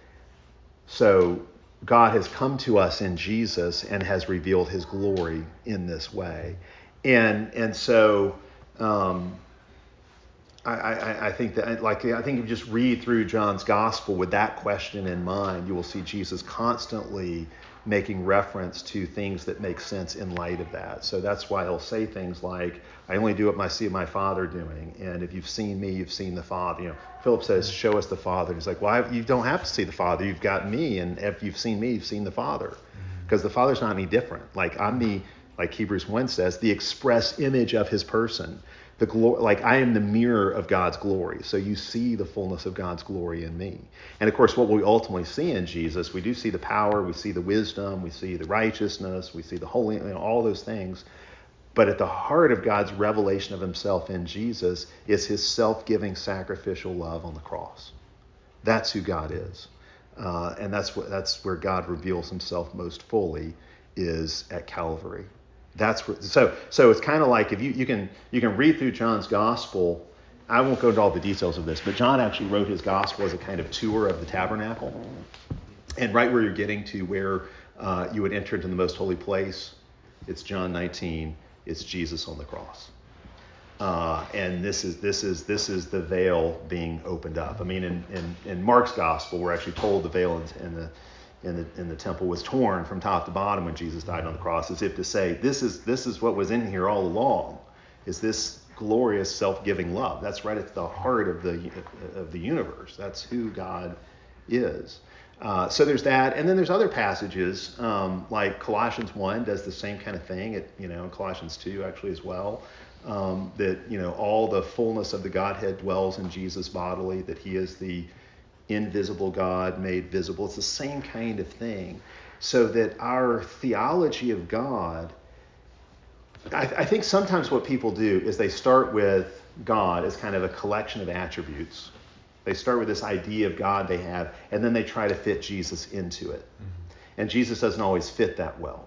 So God has come to us in Jesus and has revealed his glory in this way. And and so um, I, I, I think that, like, I think if you just read through John's gospel with that question in mind, you will see Jesus constantly making reference to things that make sense in light of that. So that's why he'll say things like, I only do what I see my Father doing, and if you've seen me, you've seen the Father. You know, Philip says, show us the Father. And he's like, well, I, you don't have to see the Father. You've got me, and if you've seen me, you've seen the Father. Because mm-hmm. the Father's not any different. Like, I'm the, like Hebrews one says, the express image of his person. The glory, like I am the mirror of God's glory. So you see the fullness of God's glory in me. And of course, what we ultimately see in Jesus, we do see the power, we see the wisdom, we see the righteousness, we see the holy, you know, all those things. But at the heart of God's revelation of himself in Jesus is his self-giving sacrificial love on the cross. That's who God is. Uh, and that's what that's where God reveals himself most fully, is at Calvary. That's where, so so it's kind of like if you, you can you can read through John's gospel. I won't go into all the details of this, but John actually wrote his gospel as a kind of tour of the tabernacle. And right where you're getting to where uh, you would enter into the most holy place, it's John nineteen. It's Jesus on the cross. Uh, and this is this is this is the veil being opened up. I mean, in, in, in Mark's gospel, we're actually told the veil in, in the in the in the temple was torn from top to bottom when Jesus died on the cross, as if to say, this is this is what was in here all along, is this glorious self-giving love. That's right at the heart of the of the universe. That's who God is. Uh, so there's that, and then there's other passages um, like Colossians one does the same kind of thing. It, you know, Colossians two actually as well. Um, that you know all the fullness of the Godhead dwells in Jesus bodily. That he is the invisible God made visible. It's the same kind of thing. So that our theology of God, I, I think sometimes what people do is they start with God as kind of a collection of attributes. They start with this idea of God they have, and then they try to fit Jesus into it. Mm-hmm. And Jesus doesn't always fit that well.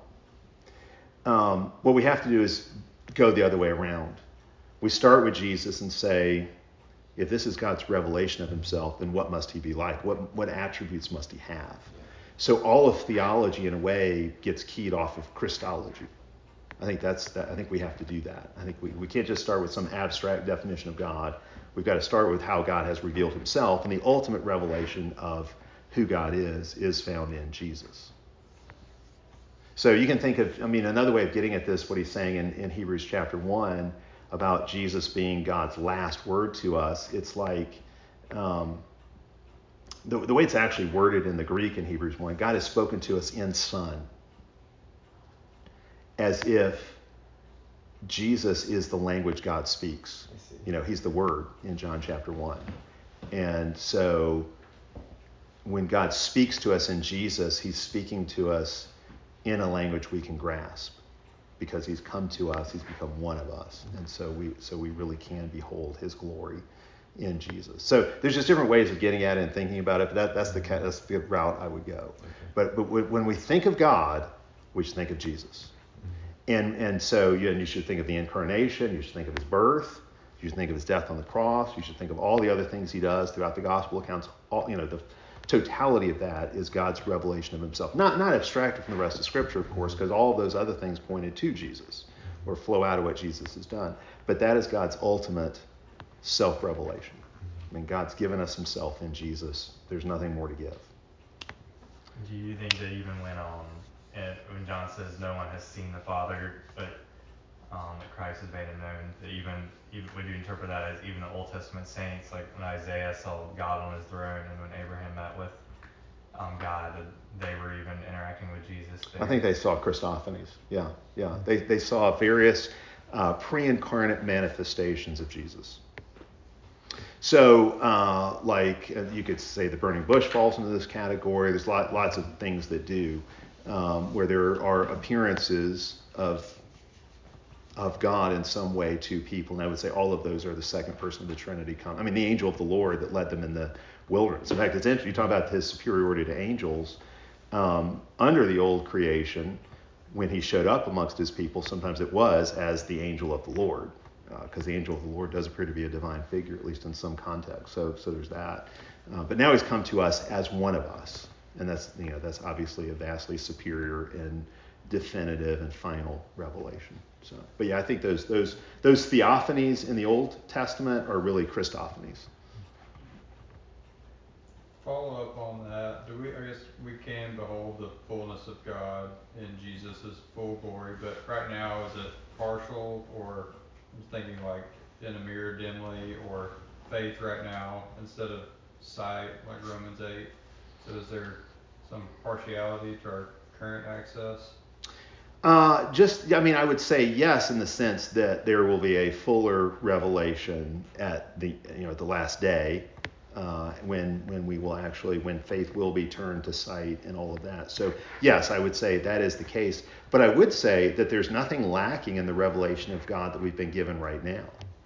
Um, what we have to do is go the other way around. We start with Jesus and say, if this is God's revelation of himself, then what must he be like? What what attributes must he have? So all of theology, in a way, gets keyed off of Christology. I think that's that. I think we have to do that. I think we, we can't just start with some abstract definition of God. We've got to start with how God has revealed himself, and the ultimate revelation of who God is is found in Jesus. So you can think of, I mean, another way of getting at this, what he's saying in, in Hebrews chapter one about Jesus being God's last word to us, it's like, um, the, the way it's actually worded in the Greek in Hebrews one, God has spoken to us in Son, as if Jesus is the language God speaks. You know, he's the Word in John chapter one. And so when God speaks to us in Jesus, he's speaking to us in a language we can grasp, because he's come to us, he's become one of us. And so we so we really can behold his glory in Jesus. So there's just different ways of getting at it and thinking about it, but that, that's the that's the route I would go. But but when we think of God, we should think of Jesus. And and so you, and you should think of the incarnation, you should think of his birth, you should think of his death on the cross, you should think of all the other things he does throughout the gospel accounts. All, you know, the totality of that is God's revelation of himself. Not not abstracted from the rest of Scripture, of course, because all of those other things pointed to Jesus or flow out of what Jesus has done. But that is God's ultimate self-revelation. I mean, God's given us himself in Jesus. There's nothing more to give. Do you think that even when um and when John says no one has seen the Father, but um, that Christ has made him known, that even, even would you interpret that as even the Old Testament saints, like when Isaiah saw God on his throne, and when Abraham met with um, God, they were even interacting with Jesus there? I think they saw Christophanies. Yeah, yeah. They they saw various uh, pre-incarnate manifestations of Jesus. So, uh, like uh, you could say the burning bush falls into this category. There's lot, lots of things that do, um, where there are appearances of of God in some way to people. And I would say all of those are the second person of the Trinity. Come, I mean, the angel of the Lord that led them in the wilderness. In fact, it's interesting. You talk about his superiority to angels. Um, under the old creation, when he showed up amongst his people, sometimes it was as the angel of the Lord, because uh, the angel of the Lord does appear to be a divine figure, at least in some context. So, so there's that. Uh, but now he's come to us as one of us, and that's you know that's obviously a vastly superior and definitive and final revelation. So, but yeah, I think those those those theophanies in the Old Testament are really Christophanies. Follow up on that. Do we? I guess we can behold the fullness of God in Jesus' full glory, but right now is it partial, or I'm thinking like in a mirror dimly, or faith right now instead of sight, like Romans eight? So is there some partiality to our current access? Uh, just, I mean, I would say yes, in the sense that there will be a fuller revelation at the, you know, at the last day, uh, when when we will actually, when faith will be turned to sight and all of that. So yes, I would say that is the case. But I would say that there's nothing lacking in the revelation of God that we've been given right now.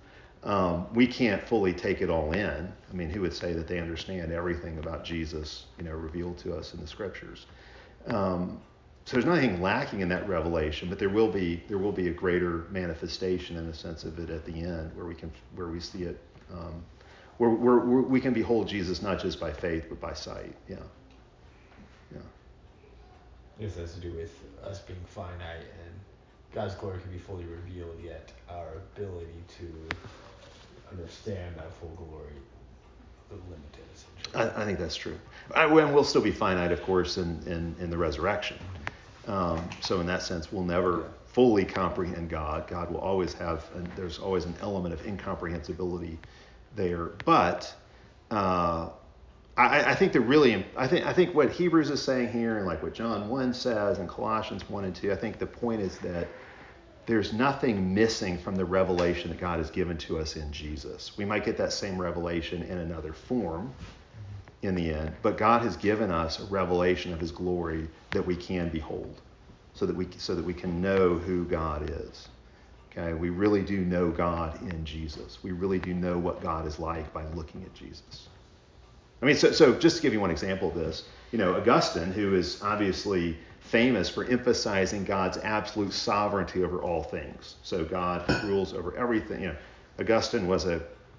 Um, we can't fully take it all in. I mean, who would say that they understand everything about Jesus, you know, revealed to us in the Scriptures? Um, So there's nothing lacking in that revelation, but there will be there will be a greater manifestation in the sense of it at the end, where we can where we see it, um, where, where, where we can behold Jesus not just by faith but by sight. Yeah, yeah. This has to do with us being finite, and God's glory can be fully revealed, yet our ability to understand that full glory is limited, essentially. I, I think that's true. I, and we'll still be finite, of course, in in, in the resurrection. Um, so in that sense, we'll never fully comprehend God. God will always have, and there's always an element of incomprehensibility there. But uh, I, I think the really, I think I think what Hebrews is saying here, and like what John one says, and Colossians one and two, I think the point is that there's nothing missing from the revelation that God has given to us in Jesus. We might get that same revelation in another form in the end, but God has given us a revelation of his glory that we can behold, so that we so that we can know who God is. Okay, we really do know God in Jesus. We really do know what God is like by looking at Jesus. I mean, so so just to give you one example of this, you know, Augustine, who is obviously famous for emphasizing God's absolute sovereignty over all things. So God rules over everything. You know, Augustine was a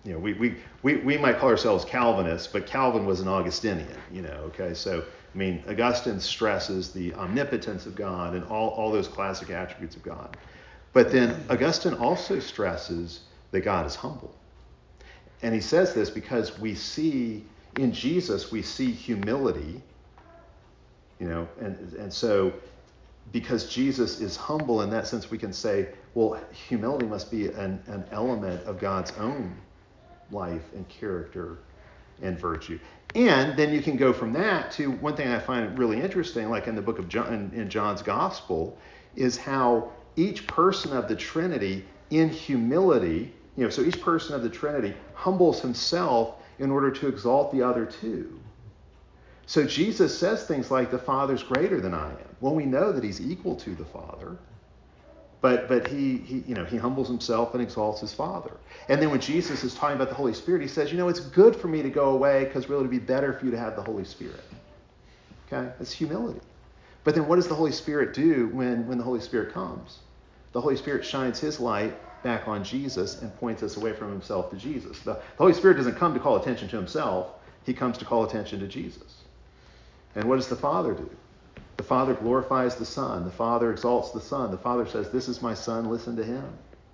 You know, we, we, we, we might call ourselves Calvinists, but Calvin was an Augustinian, you know, okay? So, I mean, Augustine stresses the omnipotence of God and all, all those classic attributes of God. But then Augustine also stresses that God is humble. And he says this because we see, in Jesus, we see humility, you know, and, and so because Jesus is humble in that sense, we can say, well, humility must be an, an element of God's own life and character and virtue. And then you can go from that to one thing I find really interesting, like in the book of John, in John's Gospel, is how each person of the Trinity in humility, you know, so each person of the Trinity humbles himself in order to exalt the other two. So Jesus says things like, the Father's greater than I am. Well, we know that he's equal to the Father. But but he, he you know he humbles himself and exalts his Father. And then when Jesus is talking about the Holy Spirit, he says, you know, it's good for me to go away because really it would be better for you to have the Holy Spirit. Okay? It's humility. But then what does the Holy Spirit do when, when the Holy Spirit comes? The Holy Spirit shines his light back on Jesus and points us away from himself to Jesus. The, the Holy Spirit doesn't come to call attention to himself. He comes to call attention to Jesus. And what does the Father do? The Father glorifies the Son. The Father exalts the Son. The Father says, this is my Son, listen to him.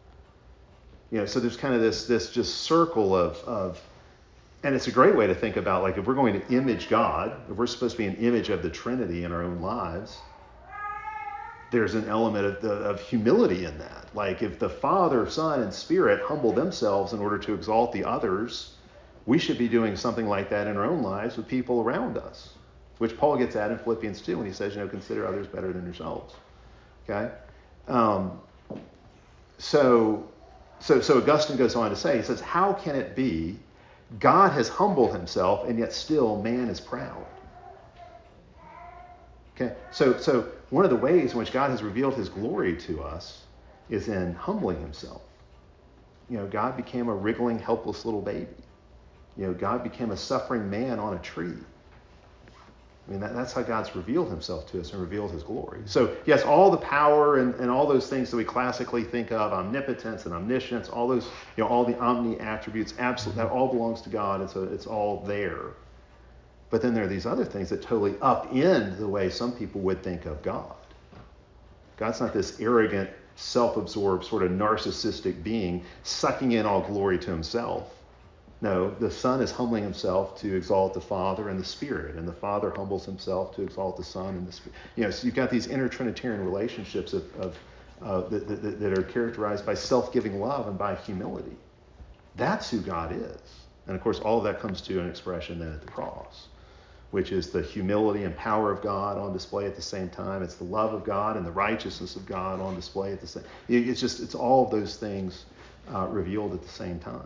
You know, so there's kind of this this just circle of, of, and it's a great way to think about, like, if we're going to image God, if we're supposed to be an image of the Trinity in our own lives, there's an element of, the, of humility in that. Like, if the Father, Son, and Spirit humble themselves in order to exalt the others, we should be doing something like that in our own lives with people around us. Which Paul gets at in Philippians two when he says, you know, consider others better than yourselves. Okay? Um, so, so, so Augustine goes on to say, he says, how can it be God has humbled himself and yet still man is proud? Okay? So, so one of the ways in which God has revealed his glory to us is in humbling himself. You know, God became a wriggling, helpless little baby. You know, God became a suffering man on a tree. I mean, that, that's how God's revealed himself to us and revealed his glory. So, yes, all the power and, and all those things that we classically think of, omnipotence and omniscience, all those, you know, all the omni attributes, absolutely, that all belongs to God. It's, a, it's all there. But then there are these other things that totally upend the way some people would think of God. God's not this arrogant, self-absorbed, sort of narcissistic being sucking in all glory to himself. No, the Son is humbling himself to exalt the Father and the Spirit, and the Father humbles himself to exalt the Son and the Spirit. You know, so you've got these inter-Trinitarian relationships of, of uh, that, that, that are characterized by self-giving love and by humility. That's who God is. And of course, all of that comes to an expression then at the cross, which is the humility and power of God on display at the same time. It's the love of God and the righteousness of God on display at the same time. It's just, it's all of those things uh, revealed at the same time.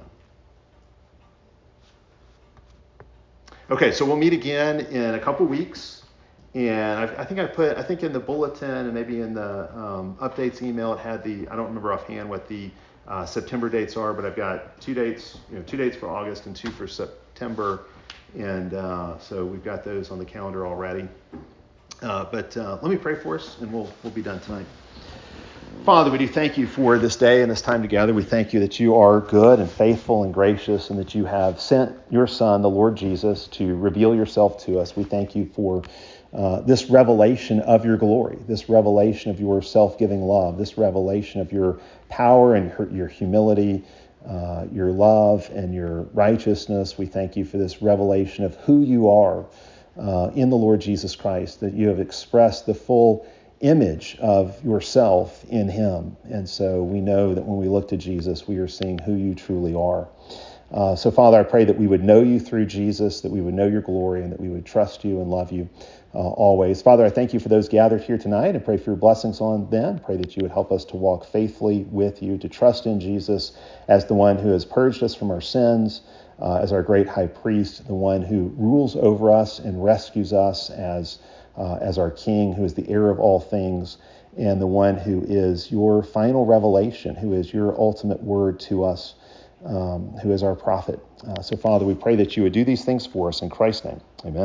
Okay, so we'll meet again in a couple weeks, and I, I think I put, I think in the bulletin and maybe in the um, updates email, it had the, I don't remember offhand what the uh, September dates are, but I've got two dates, you know, two dates for August and two for September, and uh, so we've got those on the calendar already. Uh, but uh, let me pray for us, and we'll we'll be done tonight. Father, we do thank you for this day and this time together. We thank you that you are good and faithful and gracious, and that you have sent your Son, the Lord Jesus, to reveal yourself to us. We thank you for uh, this revelation of your glory, this revelation of your self-giving love, this revelation of your power and your, your humility, uh, your love and your righteousness. We thank you for this revelation of who you are uh, in the Lord Jesus Christ, that you have expressed the full image of yourself in him. And so we know that when we look to Jesus, we are seeing who you truly are. Uh, so, Father, I pray that we would know you through Jesus, that we would know your glory, and that we would trust you and love you uh, always. Father, I thank you for those gathered here tonight and pray for your blessings on them. Pray that you would help us to walk faithfully with you, to trust in Jesus as the one who has purged us from our sins, uh, as our great high priest, the one who rules over us and rescues us as Uh, as our King, who is the heir of all things, and the one who is your final revelation, who is your ultimate word to us, um, who is our prophet. Uh, so, Father, we pray that you would do these things for us in Christ's name. Amen.